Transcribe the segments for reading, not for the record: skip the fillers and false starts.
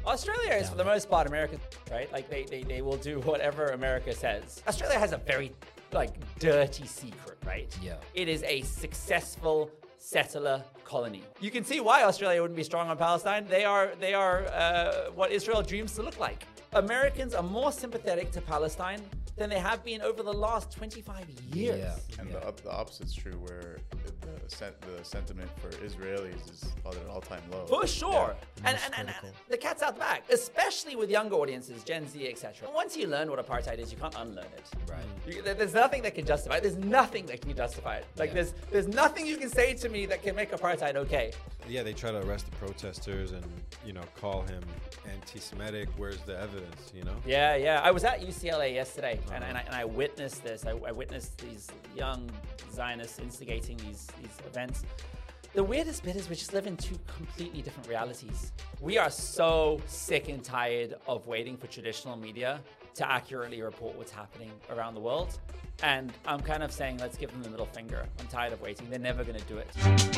Australia is, for the most part, American, right? Like, they will do whatever America says. Australia has a very, dirty secret, right? Yeah. It is a successful settler colony. You can see why Australia wouldn't be strong on Palestine. They are what Israel dreams to look like. Americans are more sympathetic to Palestine than they have been over the last 25 years. Yeah. And the opposite's true, where the sentiment for Israelis is at an all-time low. For sure. Yeah. And the cat's out the bag, especially with younger audiences, Gen Z, etc. Once you learn what apartheid is, you can't unlearn it. Right. There's nothing that can justify it. There's nothing that can justify it. There's nothing you can say to me that can make apartheid okay. Yeah, they try to arrest the protesters and, call him anti-Semitic. Where's the evidence, Yeah. I was at UCLA yesterday, and I witnessed this. I witnessed these young Zionists instigating these events. The weirdest bit is we just live in two completely different realities. We are so sick and tired of waiting for traditional media to accurately report what's happening around the world. And I'm kind of saying, let's give them the middle finger. I'm tired of waiting. They're never going to do it.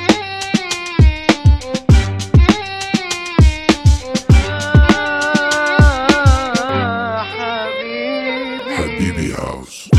Habibi House.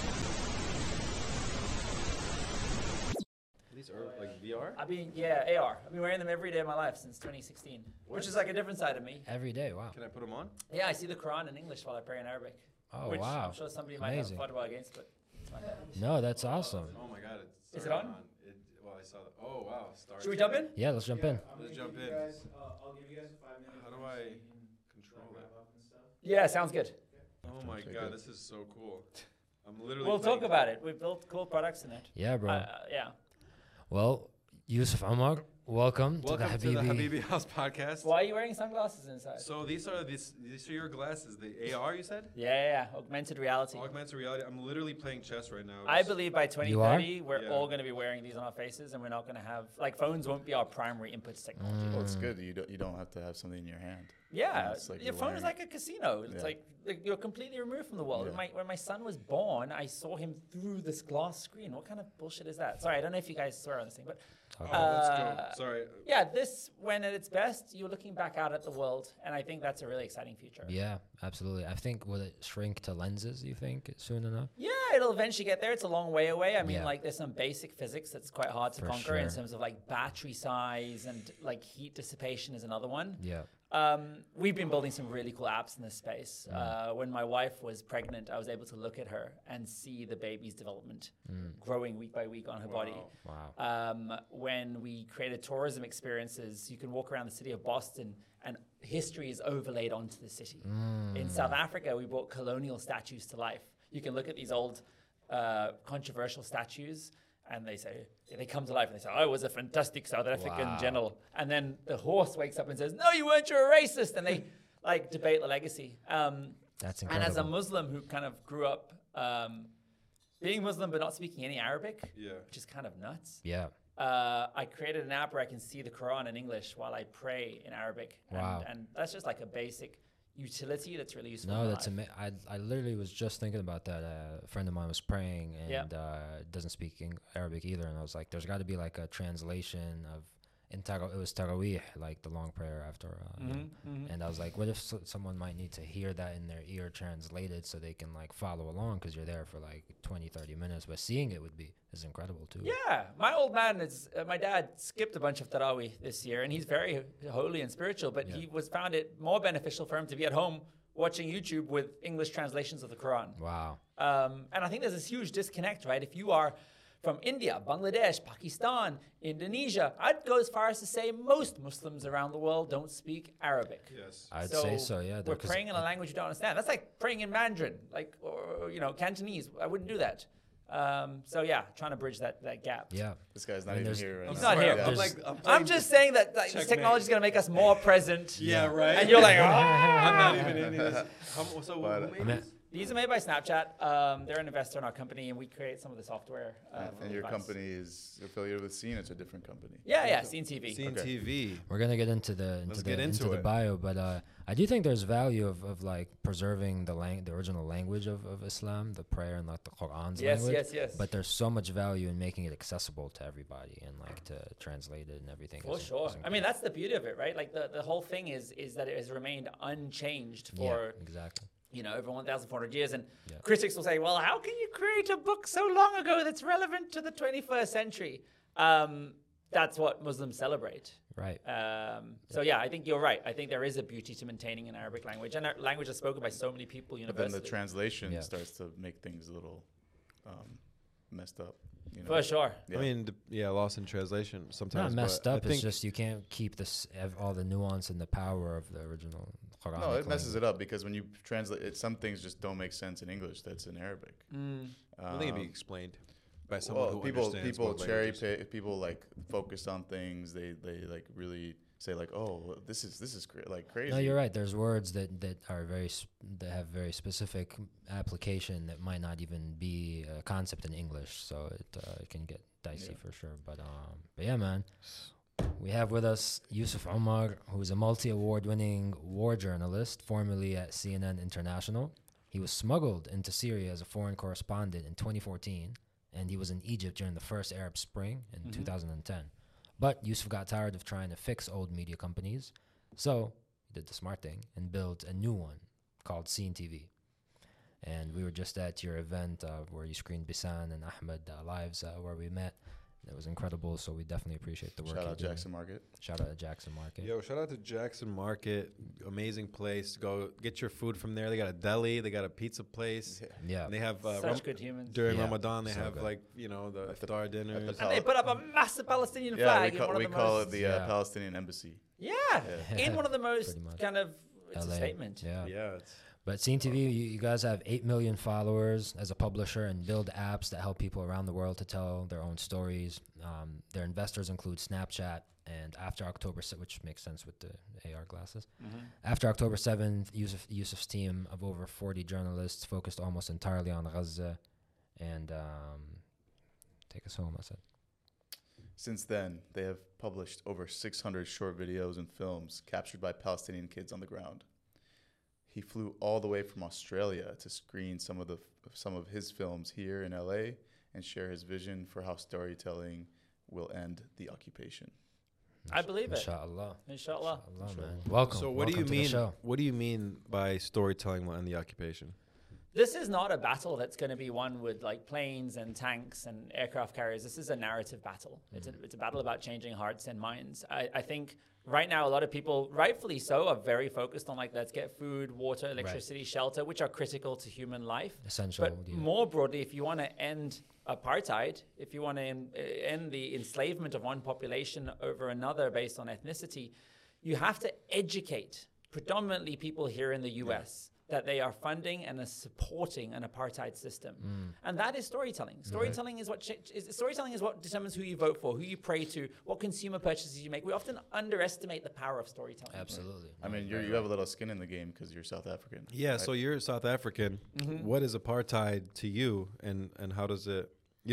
These are like VR? AR. I've been wearing them every day of my life since 2016, which is like a different side of me. Every day, wow. Can I put them on? Yeah, I see the Quran in English while I pray in Arabic. Oh, which wow. I'm sure somebody might Amazing. have a fatwa against, but it's fine. No, that's awesome. Oh my God. Is it on? I saw that. Oh, wow. Stars. Should we jump in? Yeah, let's jump in. Let's jump in. I'll give you guys 5 minutes. How do I control that? Yeah, sounds good. Oh my God, this is so cool. I'm literally. We'll playing- talk about it. We've built cool products in it. Yeah, bro. Yeah. Well, Yusuf Amar, welcome to the Welcome to the Habibi. Habibi House podcast. Why are you wearing sunglasses inside? So these are your glasses, the AR you said? Yeah. Augmented reality. Augmented reality. I'm literally playing chess right now. I believe by 2030, we're Yeah. all going to be wearing these on our faces, and we're not going to have phones won't be our primary inputs technology. Well, it's good. You don't have to have something in your hand. Yeah, It's like your you're phone is wearing- like a casino. It's Yeah. like you're completely removed from the world. Yeah. When my son was born, I saw him through this glass screen. What kind of bullshit is that? Sorry, I don't know if you guys swear on this thing, but Oh, let's go. Sorry. yeah, this, when at its best, you're looking back out at the world, and I think that's a really exciting future. Yeah, absolutely. I think, will it shrink to lenses, you think, soon enough? Yeah, it'll eventually get there. It's a long way away. I mean, Yeah. there's some basic physics that's quite hard to For conquer in sure. terms of battery size and heat dissipation is another one. Yeah. We've been building some really cool apps in this space. When my wife was pregnant, I was able to look at her and see the baby's development growing week by week on her body. Wow. When we created tourism experiences, you can walk around the city of Boston and history is overlaid onto the city. In South Africa, we brought colonial statues to life. You can look at these old controversial statues and they come to life and they say, I was a fantastic South African Wow. general. And then the horse wakes up and says, no, you weren't, you're a racist. And they debate the legacy. That's And as a incredible. Muslim who kind of grew up being Muslim but not speaking any Arabic, Yeah. which is kind of nuts. Yeah. I created an app where I can see the Quran in English while I pray in Arabic. Wow. And that's just like a basic utility that's really useful. No, in that's life. I literally was just thinking about that. A friend of mine was praying and doesn't speak Arabic either, and I was like, "There's got to be like a translation of it was Taraweeh, like the long prayer after." And I was like, "What if someone might need to hear that in their ear translated so they can follow along because you're there for 20, 30 minutes, but seeing it is incredible too." Yeah, my old man my dad skipped a bunch of Taraweeh this year, and he's very holy and spiritual, but he found it more beneficial for him to be at home watching YouTube with English translations of the Quran. Wow. And I think there's this huge disconnect, right? If you are from India, Bangladesh, Pakistan, Indonesia, I'd go as far as to say most Muslims around the world don't speak Arabic. Yes. I'd say so. Yeah. We're praying in a language you don't understand. That's like praying in Mandarin, or Cantonese. I wouldn't do that. So yeah, trying to bridge that gap. Yeah. This guy's not And even there's- here. Right He's now. not here. Yeah. I'm just saying that this technology is going to make us more present. Yeah, right. And you're like, I'm not even in this. Who made But- this? These are made by Snapchat. They're an investor in our company, and we create some of the software. And your company is affiliated with Scene. It's a different company. Yeah, Scene TV. Scene TV. We're gonna get into the into the bio, but I do think there's value of like preserving the original language of Islam, the prayer and like the Quran's language. Yes. But there's so much value in making it accessible to everybody and like to translate it and everything. For sure. I mean, that's the beauty of it, right? Like the whole thing is that it has remained unchanged for exactly. Over 1,400 years. And critics will say, well, how can you create a book so long ago that's relevant to the 21st century? That's what Muslims celebrate. Right. So, I think you're right. I think there is a beauty to maintaining an Arabic language. And our language is spoken by so many people universally. But then the translation starts to make things a little messed up. For sure. Yeah. I mean, lost in translation sometimes. Not messed up. It's just you can't keep all the nuance and the power of the original Quranic No, it messes language. it up because when you translate it, some things just don't make sense in English. That's in Arabic. I think it'd be explained by someone who understands people both cherry languages. pick. People like focus on things. They like really say like, oh, this is like crazy. No, you're right. There's words that are that have very specific application that might not even be a concept in English, so it can get dicey for sure. But yeah, man, we have with us Yusuf Omar, who's a multi-award-winning war journalist, formerly at CNN International. He was smuggled into Syria as a foreign correspondent in 2014, and he was in Egypt during the first Arab Spring in 2010. But Yusuf got tired of trying to fix old media companies, so he did the smart thing and built a new one called Scene TV. And we were just at your event where you screened Bisan and Ahmed lives where we met. It was incredible, so we definitely appreciate the work. Shout you're out doing. Jackson Market. Shout out to Jackson Market. Yo, shout out to Jackson Market. Amazing place. Go get your food from there. They got a deli. They got a pizza place. Yeah. And they have Such good humans. during Yeah, Ramadan. They so have good. like the iftar dinners. And they put up a massive Palestinian Yeah, flag. we call it the Yeah. Palestinian embassy. Yeah, in one of the most Pretty much. kind of, it's a LA. statement. Yeah. It's But Scene TV, you guys have 8 million followers as a publisher and build apps that help people around the world to tell their own stories. Their investors include Snapchat, and after October 7th, which makes sense with the AR glasses. After October 7th, Yusuf's team of over 40 journalists focused almost entirely on Gaza. And take us home, I said. Since then, they have published over 600 short videos and films captured by Palestinian kids on the ground. He flew all the way from Australia to screen some of his films here in LA and share his vision for how storytelling will end the occupation. I believe it. Inshallah. Inshallah. Inshallah, man. Welcome. So Welcome to the show. What do you mean by storytelling will end the occupation? This is not a battle that's going to be won with like planes and tanks and aircraft carriers. This is a narrative battle. It's a battle about changing hearts and minds. I think right now a lot of people, rightfully so, are very focused on like, let's get food, water, electricity, shelter, which are critical to human life. Essential. But more broadly, if you want to end apartheid, if you want to end the enslavement of one population over another based on ethnicity, you have to educate predominantly people here in the US that they are funding and are supporting an apartheid system. And that is storytelling. Storytelling is storytelling is what determines who you vote for, who you pray to, what consumer purchases you make. We often underestimate the power of storytelling. Absolutely. I mean, you have a little skin in the game because you're South African. Yeah, right? so you're South African. What is apartheid to you, and how does it,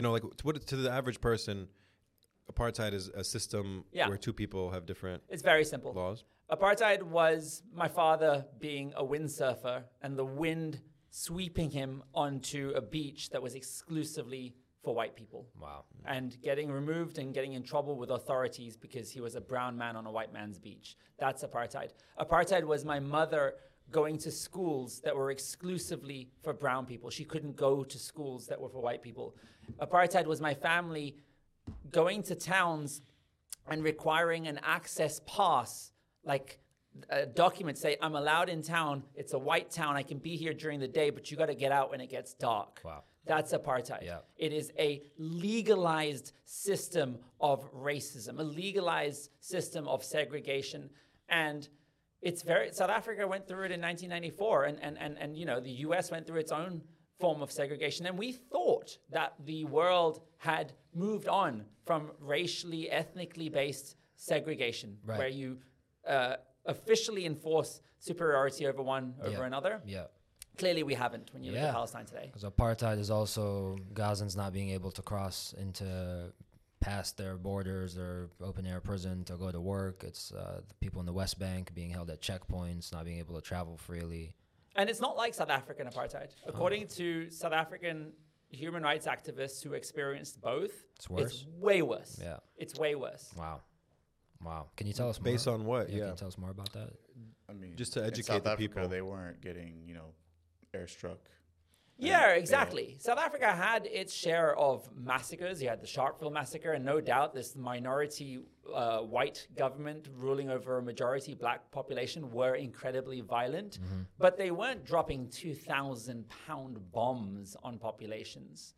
to the average person, apartheid is a system where two people have different It's very simple. laws? Apartheid was my father being a windsurfer and the wind sweeping him onto a beach that was exclusively for white people. Wow. And getting removed and getting in trouble with authorities because he was a brown man on a white man's beach. That's apartheid. Apartheid was my mother going to schools that were exclusively for brown people. She couldn't go to schools that were for white people. Apartheid was my family going to towns and requiring an access pass, like a document say, I'm allowed in town. It's a white town. I can be here during the day, but you got to get out when it gets dark. Wow. That's apartheid. Yeah. It is a legalized system of racism, a legalized system of segregation. And South Africa went through it in 1994, and the US went through its own form of segregation. And we thought that the world had moved on from racially, ethnically based segregation, where you officially enforce superiority over one over another. Yeah. Clearly, we haven't when you look at Palestine today. Because apartheid is also Gazans not being able to cross past their borders or open air prison to go to work. It's the people in the West Bank being held at checkpoints, not being able to travel freely. And it's not like South African apartheid. According to South African human rights activists who experienced both, it's worse. It's way worse. Yeah. It's way worse. Wow. Can you tell us more? Based on what? Can you tell us more about that? I mean, just to educate in South the Africa, people. they weren't getting, airstruck. Yeah, exactly. South Africa had its share of massacres. You had the Sharpeville massacre, and no doubt this minority white government ruling over a majority black population were incredibly violent, but they weren't dropping 2,000-pound bombs on populations.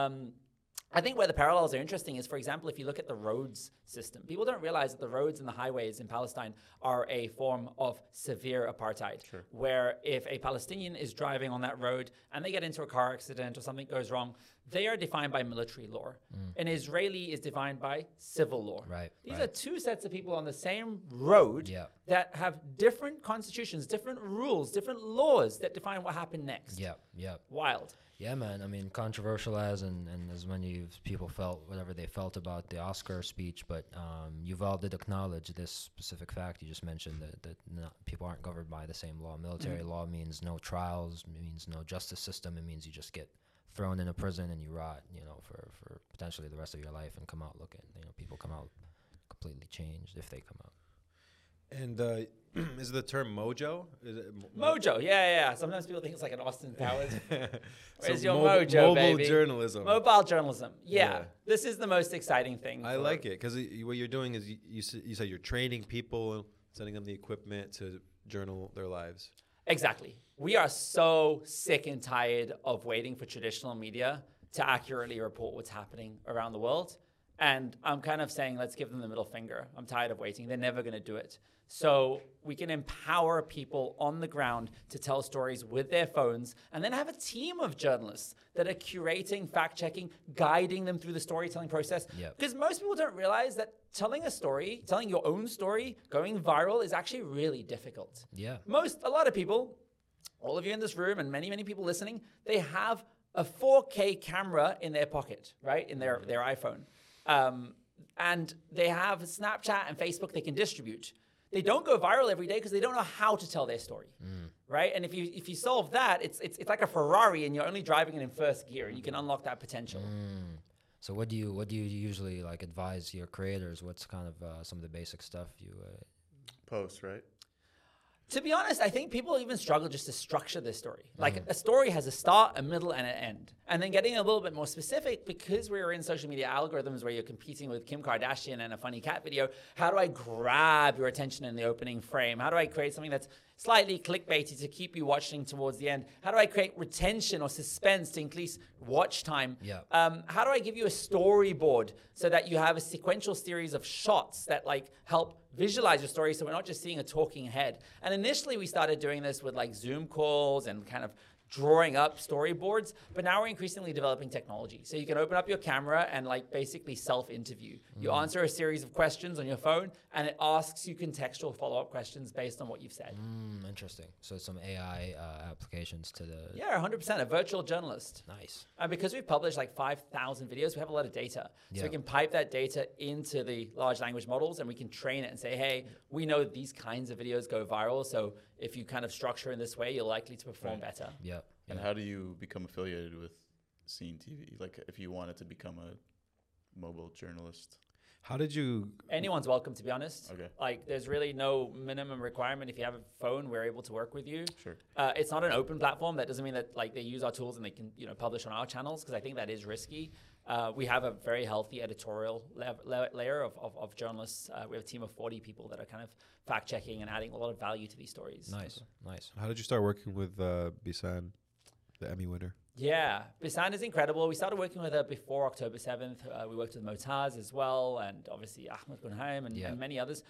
I think where the parallels are interesting is, for example, if you look at the roads system, people don't realize that the roads and the highways in Palestine are a form of severe apartheid, where if a Palestinian is driving on that road and they get into a car accident or something goes wrong, they are defined by military law. An Israeli is defined by civil law. These are two sets of people on the same road that have different constitutions, different rules, different laws that define what happened next. Wild. Yeah, man. I mean, controversial as many people felt whatever they felt about the Oscar speech, but Yuval did acknowledge this specific fact you just mentioned, that people aren't governed by the same law. Military law means no trials, means no justice system. It means you just get thrown in a prison and you rot, for potentially the rest of your life and come out looking. People come out completely changed if they come out. And is the term mojo? Is it mojo, yeah. Sometimes people think it's like an Austin Powers. Where's your mojo, mobile baby? Journalism. Mobile journalism. Yeah. This is the most exciting thing. I like it because what you're doing is you said you're training people, sending them the equipment to journal their lives. Exactly. We are so sick and tired of waiting for traditional media to accurately report what's happening around the world. And I'm kind of saying, let's give them the middle finger. I'm tired of waiting. They're never going to do it. So we can empower people on the ground to tell stories with their phones and then have a team of journalists that are curating, fact-checking, guiding them through the storytelling process. Because most people don't realize that telling a story, telling your own story, going viral is actually really difficult. A lot of people, all of you in this room and many, many people listening, they have a 4K camera in their pocket, right? In their iPhone. And they have Snapchat and Facebook they can distribute. They don't go viral every day because they don't know how to tell their story, right? And if you solve that, it's like a Ferrari and you're only driving it in first gear and you can unlock that potential. So what do you usually advise your creators? What's kind of some of the basic stuff you post, right? To be honest, I think people even struggle just to structure their story. Like a story has a start, a middle, and an end. And then getting a little bit more specific, because we're in social media algorithms where you're competing with Kim Kardashian and a funny cat video, how do I grab your attention in the opening frame? How do I create something that's slightly clickbaity to keep you watching towards the end? How do I create retention or suspense to increase watch time? How do I give you a storyboard so that you have a sequential series of shots that help visualize your story so we're not just seeing a talking head? And initially we started doing this with Zoom calls and kind of drawing up storyboards, but now we're increasingly developing technology. So you can open up your camera and basically self-interview. You answer a series of questions on your phone and it asks you contextual follow-up questions based on what you've said. Interesting. So some AI applications to the... Yeah, 100%, a virtual journalist. Nice. And because we've published 5,000 videos, we have a lot of data. So we can pipe that data into the large language models and we can train it and say, hey, we know these kinds of videos go viral, so if you kind of structure in this way, you're likely to perform better. And how do you become affiliated with Scene TV? If you wanted to become a mobile journalist? How did you... Anyone's welcome, to be honest. Okay. There's really no minimum requirement. If you have a phone, we're able to work with you. Sure. It's not an open platform. That doesn't mean that they use our tools and they can publish on our channels, because I think that is risky. We have a very healthy editorial layer of journalists. We have a team of 40 people that are kind of fact-checking and adding a lot of value to these stories. Nice. How did you start working with Bisan, the Emmy winner? Yeah, Bisan is incredible. We started working with her before October 7th. We worked with Motaz as well, and obviously Ahmed Gunheim and many others.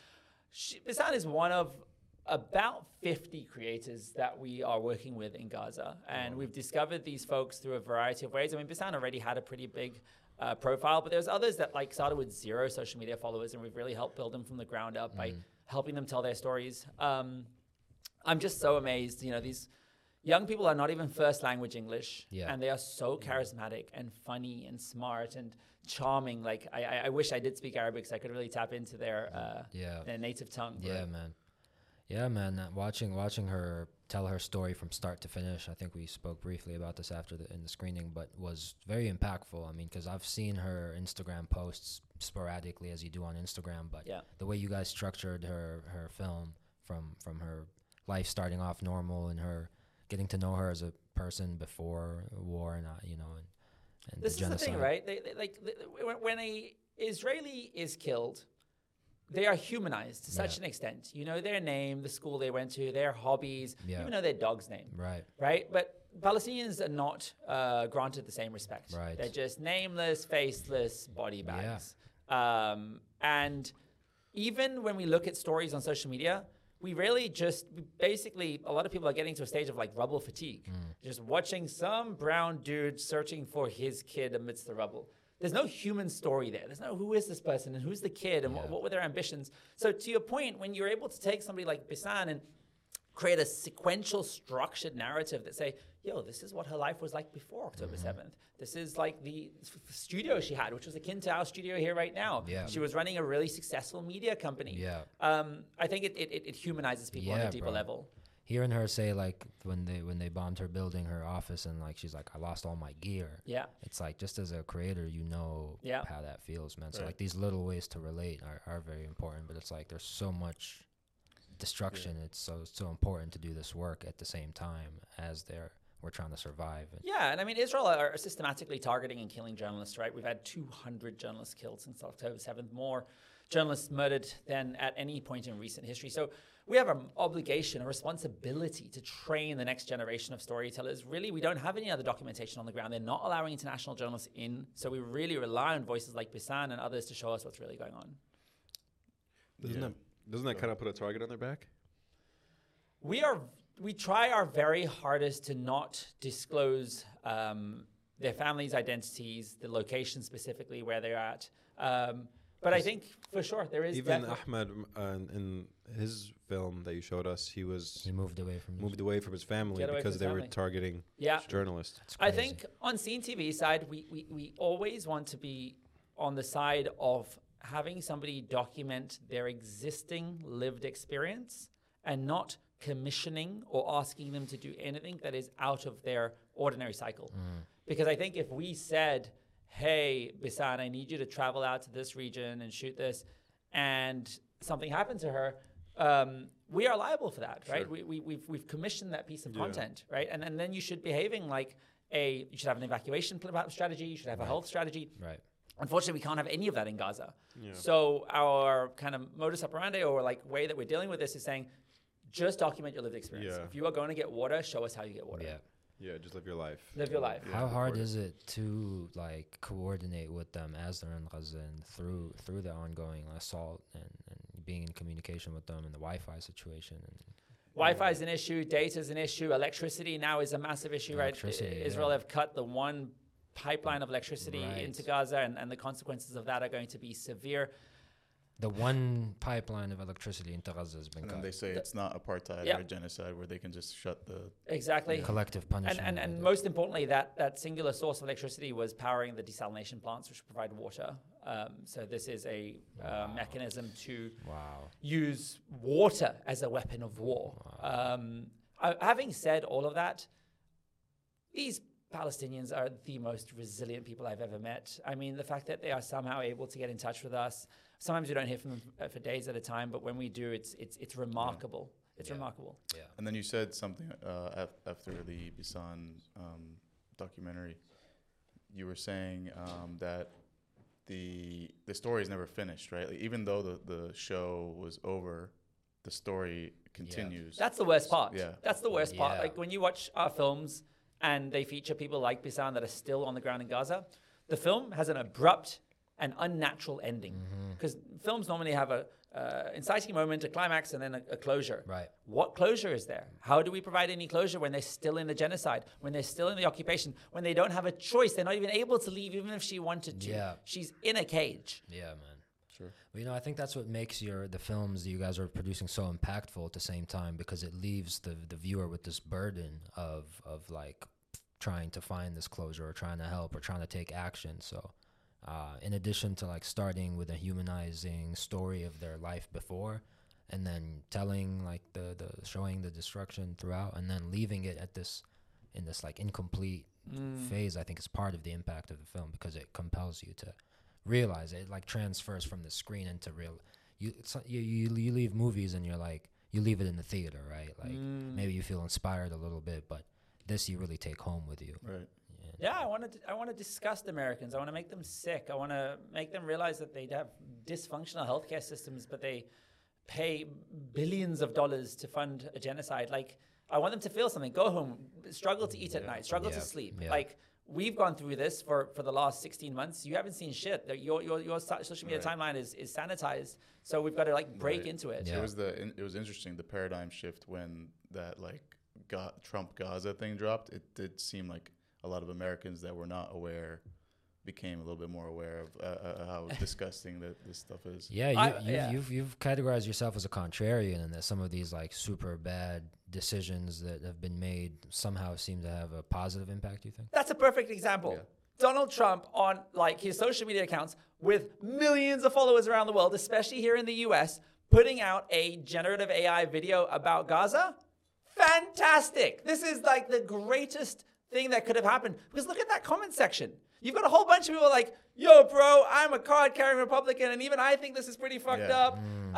Bisan is one of about 50 creators that we are working with in Gaza. And we've discovered these folks through a variety of ways. I mean, Bisan already had a pretty big profile, but there's others that started with 0 social media followers, and we've really helped build them from the ground up by helping them tell their stories. I'm just so amazed, young people are not even first language English. Yeah. And they are so charismatic and funny and smart and charming. Like, I wish I did speak Arabic so I could really tap into their native tongue. Yeah, man. Yeah, man. Watching her tell her story from start to finish. I think we spoke briefly about this in the screening, but was very impactful. I mean, because I've seen her Instagram posts sporadically, as you do on Instagram. But the way you guys structured her film from her life starting off normal and her getting to know her as a person before war and and this the genocide. Is the thing, right? When a Israeli is killed, they are humanized to such an extent. You know their name, the school they went to, their hobbies, even know their dog's name. Right? But Palestinians are not granted the same respect. Right. They're just nameless, faceless body bags. And even when we look at stories on social media, we really basically, a lot of people are getting to a stage of like rubble fatigue. Just watching some brown dude searching for his kid amidst the rubble. There's no human story there. There's no who is this person and who's the kid and what were their ambitions. So to your point, when you're able to take somebody like Bisan and create a sequential structured narrative that say, yo, this is what her life was like before October 7th. This is like the studio she had, which was akin to our studio here right now. Yeah. She was running a really successful media company. Yeah. I think it humanizes people on a deeper level. Hearing her say like when they bombed her building, her office, and like she's like, I lost all my gear. Yeah. It's like just as a creator, how that feels, man. So like these little ways to relate are very important. But it's like there's so much destruction. It's so important to do this work at the same time as we're trying to survive. Yeah, and I mean, Israel are systematically targeting and killing journalists, right? We've had 200 journalists killed since October 7th, more journalists murdered than at any point in recent history. So we have an obligation, a responsibility to train the next generation of storytellers. Really, we don't have any other documentation on the ground. They're not allowing international journalists in. So we really rely on voices like Bisan and others to show us what's really going on. Doesn't that kind of put a target on their back? We try our very hardest to not disclose their families' identities, the location specifically where they're at. But I think for sure there is even Ahmed in his film that you showed us, he moved away from his family because they were targeting journalists. I think on Scene TV side, we always want to be on the side of having somebody document their existing lived experience and not commissioning or asking them to do anything that is out of their ordinary cycle. Because I think if we said, hey, Bisan, I need you to travel out to this region and shoot this, and something happened to her, we are liable for that, right? We've commissioned that piece of content, right? And then you should be behaving like you should have an evacuation strategy, you should have a health strategy. Right. Unfortunately, we can't have any of that in Gaza. So our kind of modus operandi or like way that we're dealing with this is saying, just document your lived experience. If you are going to get water, show us how you get water. Yeah, just live your life. Live your life. How hard is it to like coordinate with them as they're in Gaza and through the ongoing assault and being in communication with them and the Wi-Fi situation? Wi-Fi is an issue. Data is an issue. Electricity now is a massive issue, right? Israel have cut the one pipeline of electricity into Gaza, and the consequences of that are going to be severe. The one pipeline of electricity into Gaza has been cut. And they say it's not apartheid or genocide where they can just shut the collective punishment. And most importantly, that singular source of electricity was powering the desalination plants, which provide water. So this is a mechanism to use water as a weapon of war. Having said all of that, these Palestinians are the most resilient people I've ever met. I mean, the fact that they are somehow able to get in touch with us. Sometimes we don't hear from them for days at a time, but when we do, it's remarkable. It's remarkable. Yeah. And then you said something after the Bisan documentary. You were saying that the story is never finished, right? Like, even though the show was over, the story continues. That's the worst part. That's the worst part. Like when you watch our films and they feature people like Bisan that are still on the ground in Gaza, the film has an abrupt and unnatural ending, because films normally have a inciting moment, a climax, and then a closure. Right. What closure is there? How do we provide any closure when they're still in the genocide, when they're still in the occupation, when they don't have a choice? They're not even able to leave, even if she wanted to. Yeah. She's in a cage. Yeah, man. sure. Well, I think that's what makes the films that you guys are producing so impactful at the same time, because it leaves the viewer with this burden of like trying to find this closure or trying to help or trying to take action. So in addition to like starting with a humanizing story of their life before, and then telling like the showing the destruction throughout, and then leaving it at this like incomplete phase, I think is part of the impact of the film, because it compels you to realize it, like transfers from the screen into real. You leave movies and you're like, you leave it in the theater, right? Like maybe you feel inspired a little bit, but this you really take home with you. Right. Yeah, I want to disgust Americans. I want to make them sick. I want to make them realize that they have dysfunctional healthcare systems, but they pay billions of dollars to fund a genocide. Like, I want them to feel something. Go home, struggle to eat at night, struggle to sleep. Yeah. Like, we've gone through this for the last 16 months. You haven't seen shit. Your social media timeline is sanitized. So we've got to like break into it. Yeah. It was interesting, the paradigm shift when that like Trump Gaza thing dropped. It did seem like a lot of Americans that were not aware became a little bit more aware of how disgusting that this stuff is. Yeah, you've categorized yourself as a contrarian, and that some of these like super bad decisions that have been made somehow seem to have a positive impact, you think? That's a perfect example. Yeah. Donald Trump on like his social media accounts with millions of followers around the world, especially here in the US, putting out a generative AI video about Gaza. Fantastic. This is like the greatest thing that could have happened, because look at that comment section. You've got a whole bunch of people like, yo, bro, I'm a card-carrying Republican, and even I think this is pretty fucked up.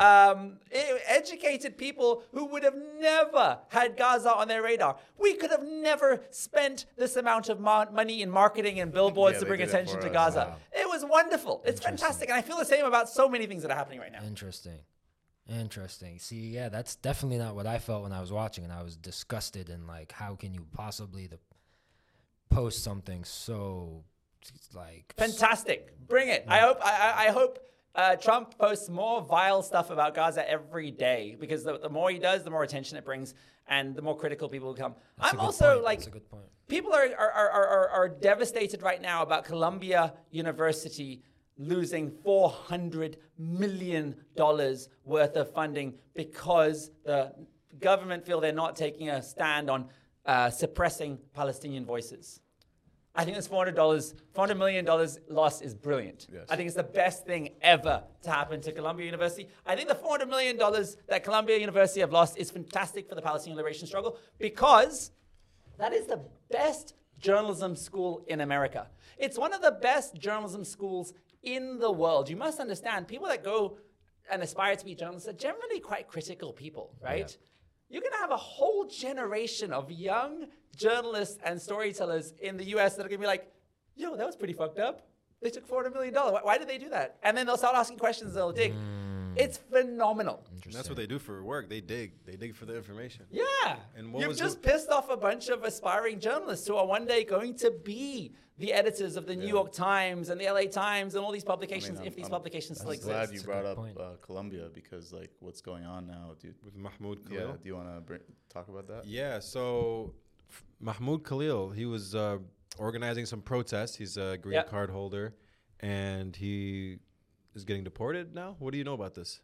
Educated people who would have never had Gaza on their radar. We could have never spent this amount of money in marketing and billboards to bring attention to Gaza. Wow. It was wonderful. It's fantastic, and I feel the same about so many things that are happening right now. Interesting. See, yeah, that's definitely not what I felt when I was watching, and I was disgusted, and like, how can you possibly post something so like fantastic? Bring it. I hope Trump posts more vile stuff about Gaza every day, because the more he does, the more attention it brings, and the more critical people become. I'm also like, that's a good point. People are devastated right now about Columbia University losing $400 million worth of funding because the government feel they're not taking a stand on suppressing Palestinian voices. I think this $400 million loss is brilliant. Yes. I think it's the best thing ever to happen to Columbia University. I think the $400 million that Columbia University have lost is fantastic for the Palestinian liberation struggle, because that is the best journalism school in America. It's one of the best journalism schools in the world. You must understand, people that go and aspire to be journalists are generally quite critical people, right? Yeah. You're going to have a whole generation of young journalists and storytellers in the US that are going to be like, yo, that was pretty fucked up. They took $400 million. Why did they do that? And then they'll start asking questions, they'll dig. It's phenomenal. That's what they do for work. They dig for the information. Yeah. And you've just pissed off a bunch of aspiring journalists who are one day going to be the editors of the New York Times and the LA Times and all these publications, if these publications still exist. I'm glad you brought up Columbia, because like what's going on now, dude. With Mahmoud Khalil. Yeah, do you want to talk about that? Yeah, so Mahmoud Khalil, he was organizing some protests. He's a green card holder, and he is getting deported now. What do you know about this?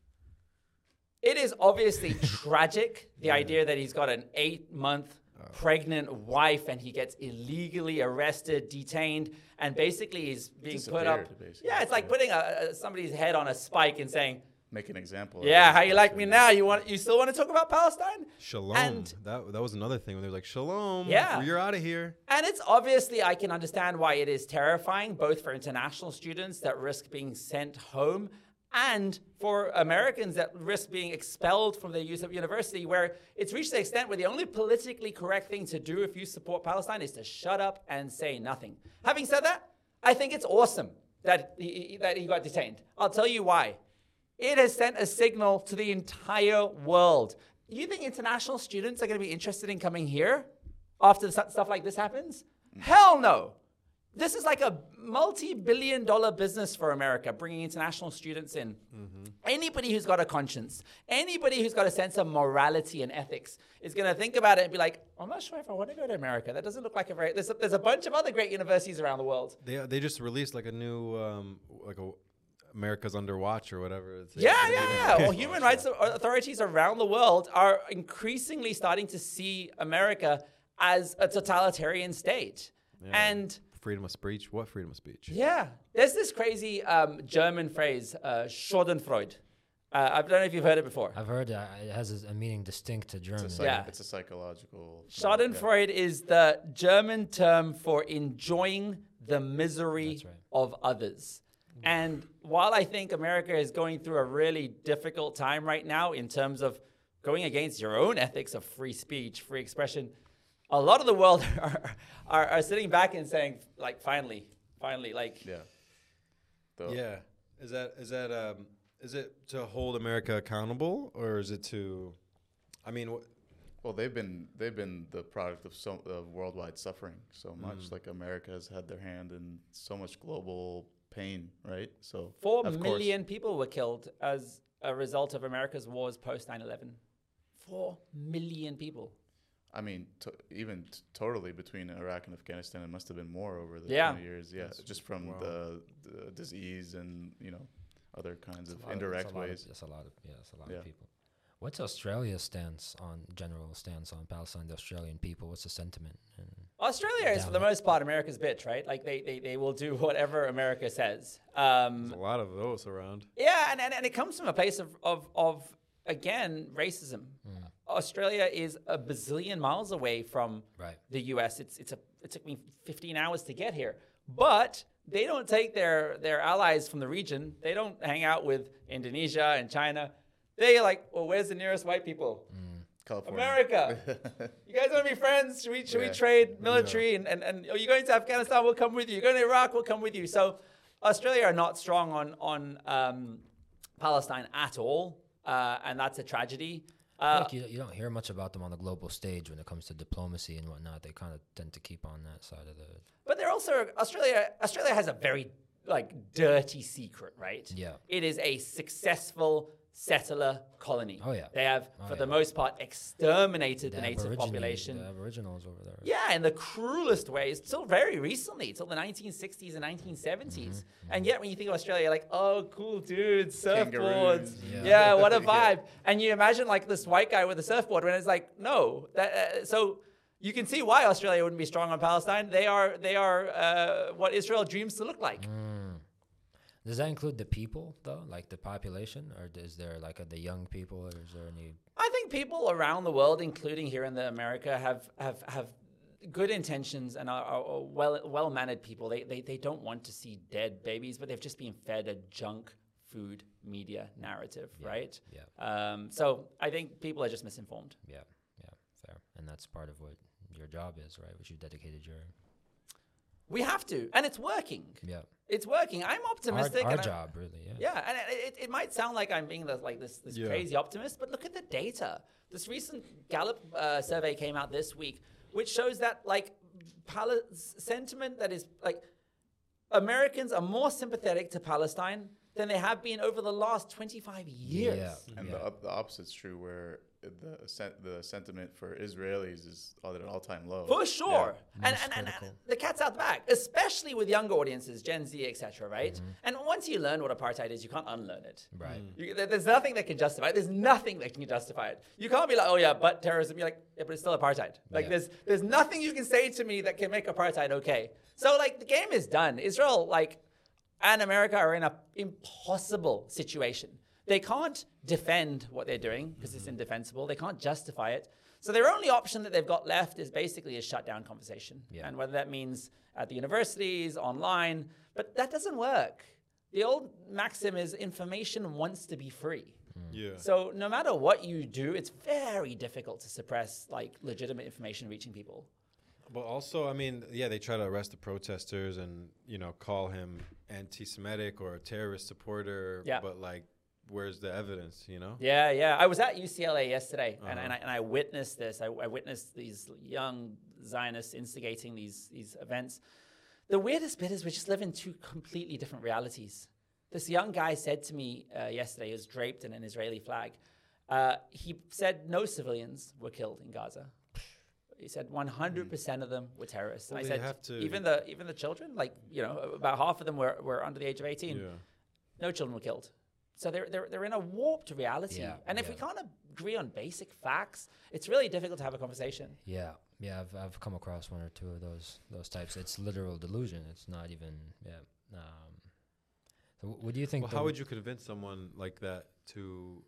It is obviously tragic, the idea that he's got an 8-month pregnant wife and he gets illegally arrested, detained, and basically he's being put up. Yeah, it's like putting somebody's head on a spike and saying, make an example. Yeah, how you like me now? You still want to talk about Palestine? Shalom. And that was another thing when they were like, shalom. Yeah, you're out of here. And it's obviously, I can understand why it is terrifying, both for international students that risk being sent home, and for Americans that risk being expelled from their use of university, where it's reached the extent where the only politically correct thing to do if you support Palestine is to shut up and say nothing. Having said that, I think it's awesome that he got detained. I'll tell you why. It has sent a signal to the entire world. You think international students are going to be interested in coming here after stuff like this happens? Hell no. This is like a multi-billion-dollar business for America, bringing international students in. Mm-hmm. Anybody who's got a conscience, anybody who's got a sense of morality and ethics is going to think about it and be like, I'm not sure if I want to go to America. That doesn't look like a very... There's a bunch of other great universities around the world. They just released like a new America's under watch or whatever. Yeah. Well, human rights authorities around the world are increasingly starting to see America as a totalitarian state. Yeah. And freedom of speech? What freedom of speech? Yeah. There's this crazy German phrase, Schadenfreude. I don't know if you've heard it before. I've heard it has a meaning distinct to German. It's a psychological... Schadenfreude is the German term for enjoying the misery of others. And while I think America is going through a really difficult time right now in terms of going against your own ethics of free speech, free expression, a lot of the world are sitting back and saying, like, finally, like... Yeah. Is it to hold America accountable, or is it to, I mean, well, they've been the product of worldwide suffering so much. Like America has had their hand in so much global pain, right? So 4 million people were killed as a result of America's wars post 9/11. 4 million people. I mean, totally between Iraq and Afghanistan, it must have been more over the 20 years. Yeah, just from the disease and other kinds of indirect ways. That's a lot of people. What's Australia's general stance on Palestine, the Australian people? What's the sentiment? Australia is, for the most part, America's bitch, right? Like, they will do whatever America says. There's a lot of those around. Yeah, and it comes from a place of again, racism. Australia is a bazillion miles away from the U.S. It took me 15 hours to get here. But they don't take their allies from the region. They don't hang out with Indonesia and China. They're like, well, where's the nearest white people? California. America. You guys want to be friends? Should we trade military? And are you going to Afghanistan? We'll come with you. You're going to Iraq? We'll come with you. So Australia are not strong on Palestine at all. And that's a tragedy. You don't hear much about them on the global stage when it comes to diplomacy and whatnot. They kind of tend to keep on that side of the... But they're also... Australia has a very, dirty secret, right? Yeah. It is a successful settler colony. Oh, yeah. They have, for the most part, exterminated the native population. The Aboriginals over there. Yeah, in the cruelest ways, till very recently, till the 1960s and 1970s. And yet, when you think of Australia, you're like, oh, cool dudes, surfboards. Yeah, what a vibe. And you imagine, this white guy with a surfboard, when it's like, no. So you can see why Australia wouldn't be strong on Palestine. They are what Israel dreams to look like. Does that include the people, though, like the population, or is there the young people, or is there any? I think people around the world, including here in America, have good intentions and are well-mannered people. They don't want to see dead babies, but they've just been fed a junk food media narrative, right? Yeah. So I think people are just misinformed. Yeah, fair, and that's part of what your job is, right? Which you dedicated your. We have to, and it's working. Yeah, it's working. I'm optimistic. Our job, really. Yeah. Yeah, and it might sound like I'm being this crazy optimist, but look at the data. This recent Gallup survey came out this week, which shows that sentiment that is Americans are more sympathetic to Palestine than they have been over the last 25 years. Yeah, and the opposite's true, where the sentiment for Israelis is at an all-time low. For sure. And the cat's out the bag, especially with younger audiences, Gen Z, etc., right? And once you learn what apartheid is, you can't unlearn it. Right. There's nothing that can justify it. There's nothing that can justify it. You can't be like, oh yeah, but terrorism. You're like, yeah, but it's still apartheid. There's nothing you can say to me that can make apartheid okay. So the game is done. Israel, and America are in an impossible situation. They can't defend what they're doing because it's indefensible. They can't justify it. So their only option that they've got left is basically a shut-down conversation. Yeah. And whether that means at the universities, online, but that doesn't work. The old maxim is information wants to be free. Yeah. So no matter what you do, it's very difficult to suppress legitimate information reaching people. But also, they try to arrest the protesters and, call him anti-Semitic or a terrorist supporter. Yeah. But where's the evidence, Yeah. I was at UCLA yesterday, and I witnessed this. I witnessed these young Zionists instigating these events. The weirdest bit is we just live in two completely different realities. This young guy said to me yesterday, he was draped in an Israeli flag. He said no civilians were killed in Gaza. He said 100% of them were terrorists. Well, and I said, even the children, about half of them were under the age of 18. Yeah. no children were killed. So they're in a warped reality. Yeah, and if we can't agree on basic facts, it's really difficult to have a conversation. Yeah. I've come across one or two of those types. It's literal delusion. It's not even. So what do you think? Well, how would you convince someone like that to,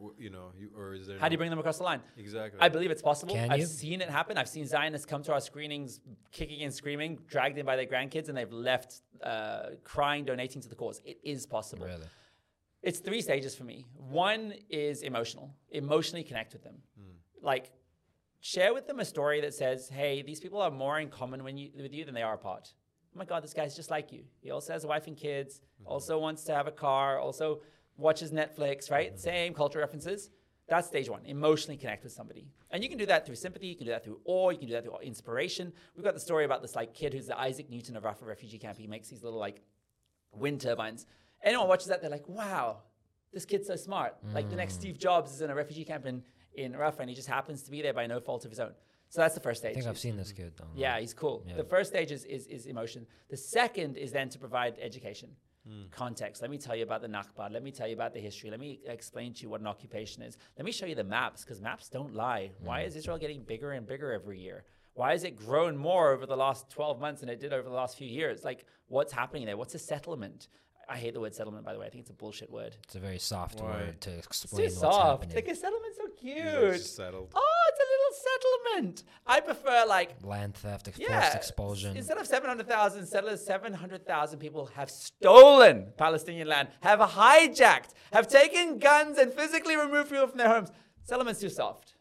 or is there? How do you bring them across the line? Exactly. I believe it's possible. Can I've you? seen it happen. I've seen Zionists come to our screenings, kicking and screaming, dragged in by their grandkids, and they've left crying, donating to the cause. It is possible. Really? It's 3 stages for me. One is emotionally connect with them. Like, share with them a story that says, hey, these people are more in common with you than they are apart. Oh my God, this guy's just like you. He also has a wife and kids, also wants to have a car, also watches Netflix, right? Same cultural references. That's stage 1, emotionally connect with somebody. And you can do that through sympathy, you can do that through awe, you can do that through inspiration. We've got the story about this like kid who's the Isaac Newton of Rafah refugee camp. He makes these little like wind turbines. Anyone watches that, they're like, wow, this kid's so smart. Like the next Steve Jobs is in a refugee camp in Rafah, and he just happens to be there by no fault of his own. So that's the first stage. I think I've seen this kid. Yeah, he's cool. Yeah. The first stage is emotion. The second is then to provide education, context. Let me tell you about the Nakba. Let me tell you about the history. Let me explain to you what an occupation is. Let me show you the maps, because maps don't lie. Why is Israel getting bigger and bigger every year? Why has it grown more over the last 12 months than it did over the last few years? Like, what's happening there? What's a settlement? I hate the word settlement, by the way. I think it's a bullshit word. It's a very soft word to It's explain too what's soft. happening. Like, a settlement's so cute. Just settled. Oh, it's a little settlement. I prefer like Land theft, forced yeah, expulsion. Instead of 700,000 settlers, 700,000 people have stolen Palestinian land, have hijacked, have taken guns and physically removed people from their homes. Settlement's too soft.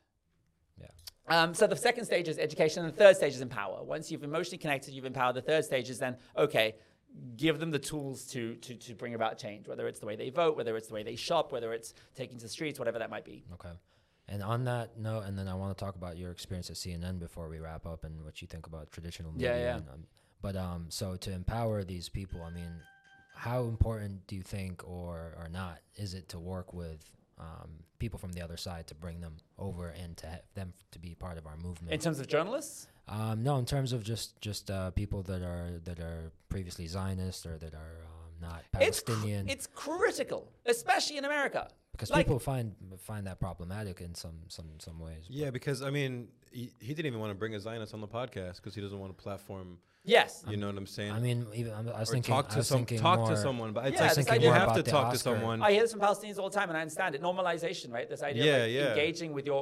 Yeah. So the second stage is education, and the third stage is empower. Once you've emotionally connected, you've empowered. The third stage is then, okay, give them the tools to bring about change, whether it's the way they vote, whether it's the way they shop, whether it's taking to the streets, whatever that might be. Okay. And on that note, and then I want to talk about your experience at CNN before we wrap up and what you think about traditional media. Yeah. And, so to empower these people, I mean, how important do you think or not is it to work with people from the other side to bring them over and to have them to be part of our movement? In terms of journalists? No, in terms of just people that are previously Zionist or that are not Palestinian. It's critical, especially in America. Because people find that problematic in some ways. Yeah, because I mean, he didn't even want to bring a Zionist on the podcast because he doesn't want to platform. Yes, you know what I'm saying. I mean, even I was thinking talk to someone, but it's like you have to talk to someone. I hear this from Palestinians all the time, and I understand it. Normalization, right? This idea of engaging with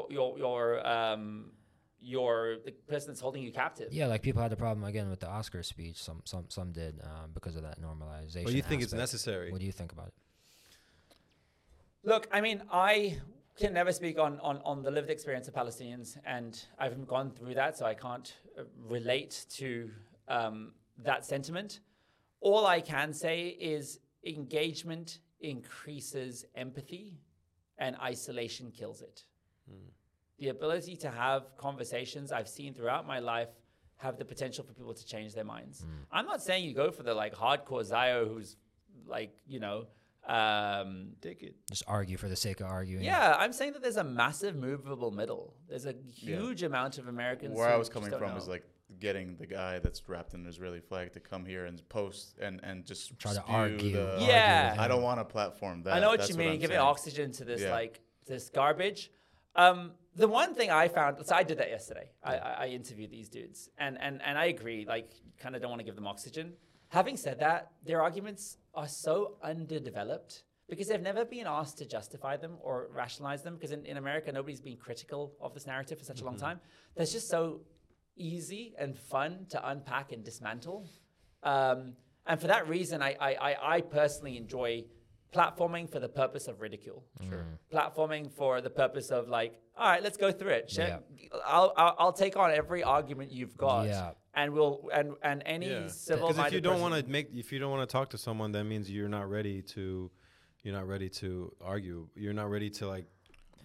the person that's holding you captive. Yeah, like people had a problem again with the Oscar speech. Some did because of that normalization. Well, you think it's necessary? What do you think about it? Look, I mean, I can never speak on the lived experience of Palestinians, and I've gone through that, so I can't relate to that sentiment. All I can say is engagement increases empathy, and isolation kills it. The ability to have conversations I've seen throughout my life have the potential for people to change their minds. I'm not saying you go for the like hardcore Zio who's like, take it. Just argue for the sake of arguing. Yeah, I'm saying that there's a massive movable middle. There's a huge amount of Americans. Where I was coming from is like getting the guy that's wrapped in an Israeli flag to come here and post and just try to spew argue. Yeah. I don't want a platform that. I know what that's you mean. I'm Giving saying. oxygen to this this garbage. The one thing I found, so I did that yesterday. I interviewed these dudes, and I agree. Like, kind of don't want to give them oxygen. Having said that, their arguments are so underdeveloped because they've never been asked to justify them or rationalize them. Because in America, nobody's been critical of this narrative for such a long time. That's just so easy and fun to unpack and dismantle. And for that reason, I personally enjoy platforming for the purpose of ridicule. Sure. Platforming for the purpose of like, all right, let's go through it. Yeah. I'll take on every argument you've got. Yeah. And we'll and any civil. Because if you don't want to talk to someone, that means you're not ready to argue. You're not ready to like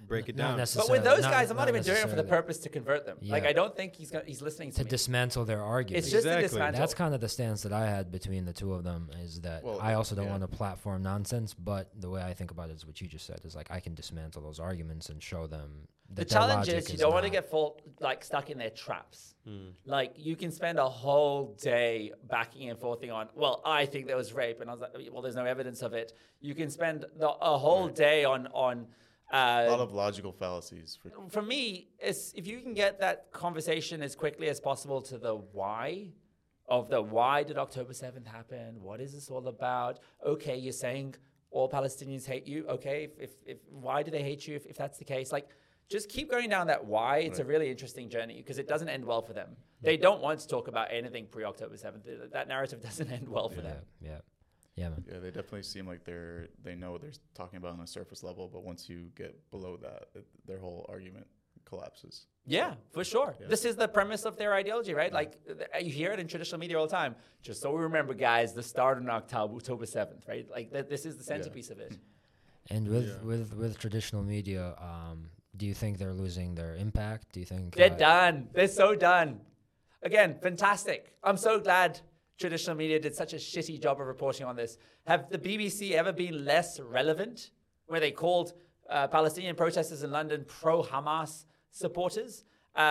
break it Not down. necessarily. But with those Not- guys, I'm not even doing it for the necessarily. purpose to convert them. Yeah. Like, I don't think he's listening to To me. dismantle their argument. It's just Exactly. a dismantle. That's kind of the stance that I had between the two of them, is that Well, I also don't yeah. want to platform nonsense, but the way I think about it is what you just said, is like I can dismantle those arguments and show them The that their challenge logic is you don't want to not- get stuck in their traps. Like, you can spend a whole day backing and forthing on, well, I think there was rape, and I was like, well, there's no evidence of it. You can spend a whole day on A lot of logical fallacies. for me, if you can get that conversation as quickly as possible to the why did October 7th happen? What is this all about? Okay, you're saying all Palestinians hate you. Okay, if why do they hate you if that's the case? Like, just keep going down that why. It's a really interesting journey because it doesn't end well for them. They don't want to talk about anything pre-October 7th. That narrative doesn't end well for them. Yeah, man. Yeah, they definitely seem like they know what they're talking about on a surface level, but once you get below that, their whole argument collapses. Yeah, for sure. Yeah. This is the premise of their ideology, right? Like, you hear it in traditional media all the time. Just so we remember, guys, the start on October 7th, right? Like, this is the centerpiece of it. And with traditional media, do you think they're losing their impact? Do you think They're done. They're so done. Again, fantastic. I'm so glad traditional media did such a shitty job of reporting on this. Have the BBC ever been less relevant, where they called Palestinian protesters in London pro-Hamas supporters?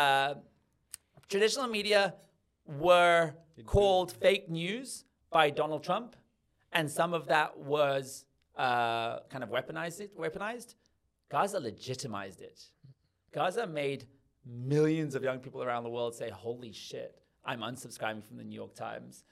Traditional media were called fake news by Donald Trump, and some of that was kind of weaponized. Gaza legitimized it. Gaza made millions of young people around the world say, holy shit, I'm unsubscribing from the New York Times.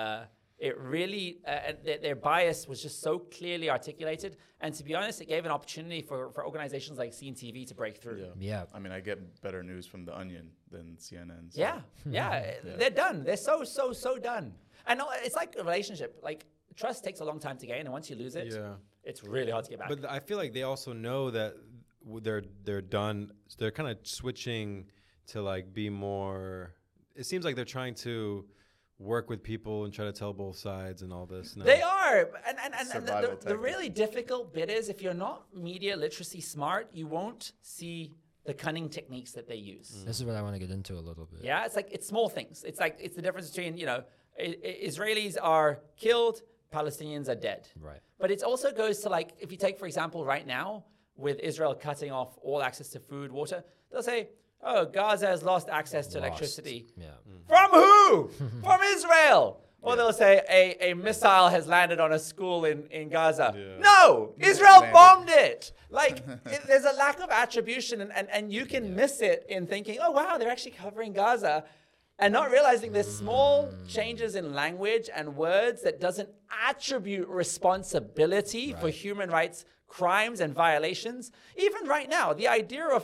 It really, their bias was just so clearly articulated. And to be honest, it gave an opportunity for organizations like CNTV to break through. Yeah. I mean, I get better news from The Onion than CNN. So. Yeah, they're done. They're so done. And it's like a relationship. Like, trust takes a long time to gain, and once you lose it, it's really hard to get back. But I feel like they also know that they're done. They're kind of switching to like be more. It seems like they're trying to work with people and try to tell both sides and all this. No. They are, and Survival the tactic. really difficult bit is if you're not media literacy smart, you won't see the cunning techniques that they use. This is what I want to get into a little bit. Yeah, it's small things. It's the difference between Israelis are killed, Palestinians are dead. Right. But it also goes to, like, if you take, for example, right now, with Israel cutting off all access to food, water, they'll say, oh, Gaza has lost access to electricity. Yeah. From who? From Israel. Or they'll say a missile has landed on a school in Gaza. Yeah. No, Israel bombed it. Like, there's a lack of attribution, and you can miss it in thinking, oh, wow, they're actually covering Gaza, and not realizing there's small changes in language and words that doesn't attribute responsibility for human rights crimes and violations. Even right now, the idea of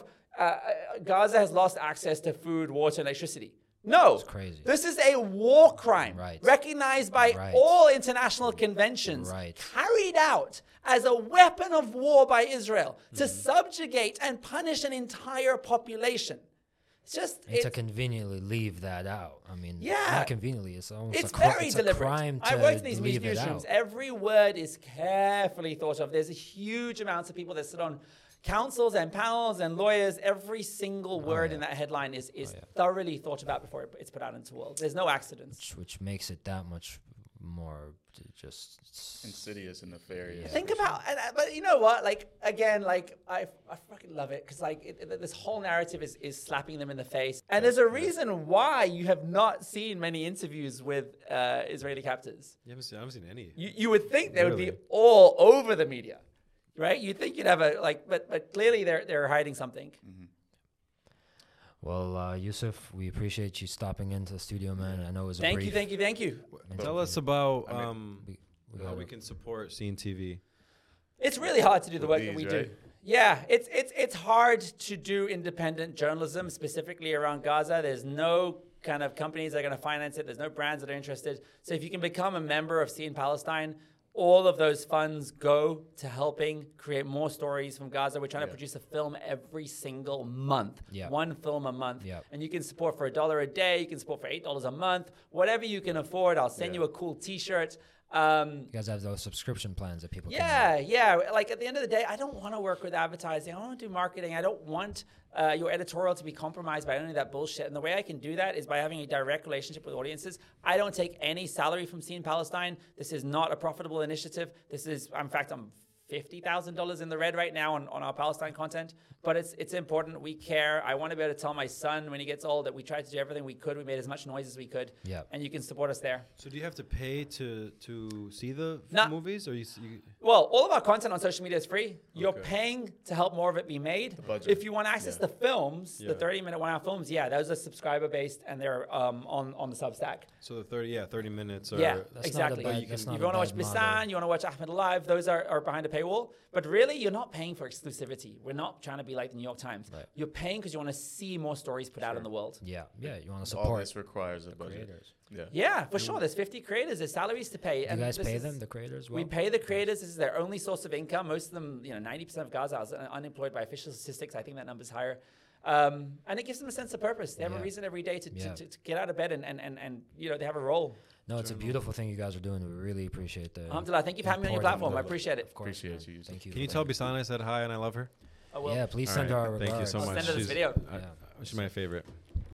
Gaza has lost access to food, water, and electricity. No, crazy. This is a war crime Right. recognized by Right. all international conventions, Right. carried out as a weapon of war by Israel to subjugate and punish an entire population. It's just And to conveniently leave that out. I mean, Yeah. not conveniently. It's almost it's a crime. very It's deliberate. a crime to I worked in these leave it newsrooms. out. Every word is carefully thought of. There's a huge amount of people that sit on councils and panels and lawyers. Every single word in that headline is thoroughly thought about before it's put out into the world. There's no accidents. Which makes it that much more just Insidious and nefarious. Think about, but you know what? Like, again, like I fucking love it because this whole narrative is slapping them in the face, and there's a reason why you have not seen many interviews with Israeli captors. I haven't seen any. You would think they would be Really? all over the media, right? You'd think you'd have but clearly they're hiding something. Well, Yusuf, we appreciate you stopping into the studio, man. I know it was a Thank brief. you. Tell us about We how gotta- we can support Scene TV. It's really hard to do the With work that we these, do. right? Yeah, it's hard to do independent journalism, specifically around Gaza. There's no kind of companies that are going to finance it. There's no brands that are interested. So if you can become a member of Scene Palestine, all of those funds go to helping create more stories from Gaza. We're trying to produce a film every single month. Yeah. One film a month. Yeah. And you can support for $1 a day. You can support for $8 a month. Whatever you can afford. I'll send Yeah. you a cool T-shirt. You guys have those subscription plans that people Yeah. Like at the end of the day, I don't want to work with advertising. I don't want to do marketing. I don't want your editorial to be compromised by any of that bullshit. And the way I can do that is by having a direct relationship with audiences. I don't take any salary from Scene Palestine. This is not a profitable initiative. This is, in fact, I'm $50,000 in the red right now on our Palestine content, but it's important. We care. I want to be able to tell my son when he gets old that we tried to do everything we could. We made as much noise as we could. Yeah. And you can support us there. So do you have to pay to see the movies, or you Well, all of our content on social media is free. You're Okay. paying to help more of it be made. budget. If you want to access the films, Yeah. the 30-minute 1 hour films, those are subscriber based and they're on the Substack. so the 30 minutes are Yeah, That's exactly. not a bad, If that's you not want to a watch bad Bisan, model. you want to watch Ahmed Alive, those are behind a paywall. But really, you're not paying for exclusivity. We're not trying to be like the New York Times. Right. You're paying because you want to see more stories put out in the world. Yeah, you want to All support this requires a budget. creators. Yeah. Yeah, for sure. There's 50 creators. There's salaries to pay. Do you and guys this pay is- them, the creators? We pay the creators. This is their only source of income. Most of them, 90% of Gaza is unemployed by official statistics. I think that number's higher. And it gives them a sense of purpose. They have a Yeah. reason every day to Yeah. get out of bed and they have a role. No, it's a beautiful thing you guys are doing. We really appreciate the. Alhamdulillah, thank you for having me on your important platform. I work. appreciate it. Of course, Appreciate man. you. Thank you. Can you for tell that. Bisana I said hi and I love her? I will. Yeah, please All send right. her our regards. Thank you so I'll much. send her this She's- video. She's my favorite.